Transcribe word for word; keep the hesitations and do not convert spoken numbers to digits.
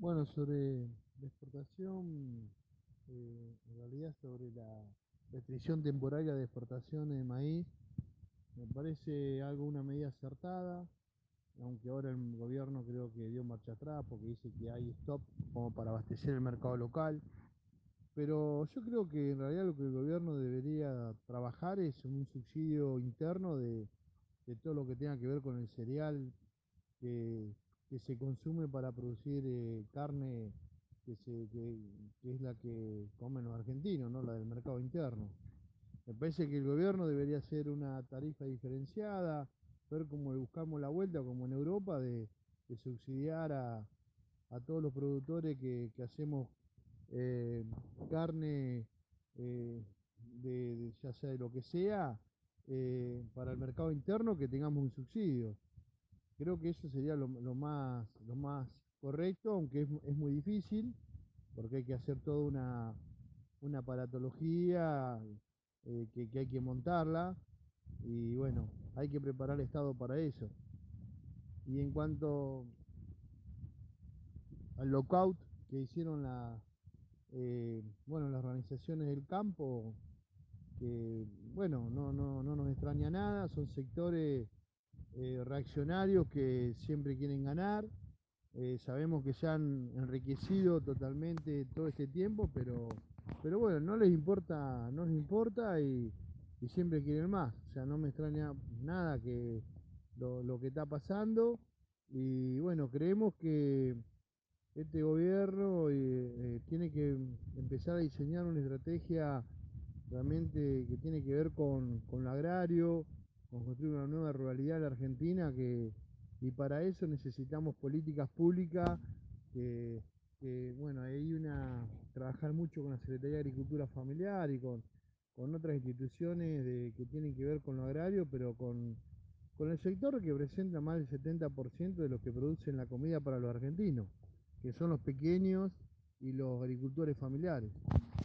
Bueno, sobre la exportación, eh, en realidad sobre la restricción temporaria de exportación de maíz, me parece algo una medida acertada, aunque ahora el gobierno creo que dio marcha atrás porque dice que hay stop como para abastecer el mercado local. Pero yo creo que en realidad lo que el gobierno debería trabajar es un subsidio interno de, de todo lo que tenga que ver con el cereal que, que se consume para producir eh, carne que, se, que, que es la que comen los argentinos, ¿no? La del mercado interno. Me parece que el gobierno debería hacer una tarifa diferenciada, ver cómo le buscamos la vuelta, como en Europa, de, de subsidiar a, a todos los productores que, que hacemos eh, carne, eh, de, de- ya sea de lo que sea, eh, para el mercado interno, que tengamos un subsidio. Creo que eso sería lo, lo más, lo más correcto, aunque es, es muy difícil, porque hay que hacer toda una, una aparatología, eh, que, que hay que montarla, y bueno, hay que preparar el Estado para eso. Y en cuanto al lockout que hicieron la, eh, bueno, las organizaciones del campo, que bueno, no, no, no nos extraña nada, son sectores eh, reaccionarios que siempre quieren ganar. Eh, sabemos que se han enriquecido totalmente todo este tiempo, pero, pero bueno, no les importa, no les importa y, y siempre quieren más. O sea, no me extraña nada que lo, lo que está pasando. Y bueno, creemos que este gobierno eh, eh, tiene que empezar a diseñar una estrategia realmente que tiene que ver con, con lo agrario, con construir una nueva ruralidad en la Argentina, que, y para eso necesitamos políticas públicas que, que, bueno, hay una, trabajar mucho con la Secretaría de Agricultura Familiar y con, con otras instituciones de, que tienen que ver con lo agrario, pero con, con el sector que presenta más del setenta por ciento de los que producen la comida para los argentinos, que son los pequeños y los agricultores familiares.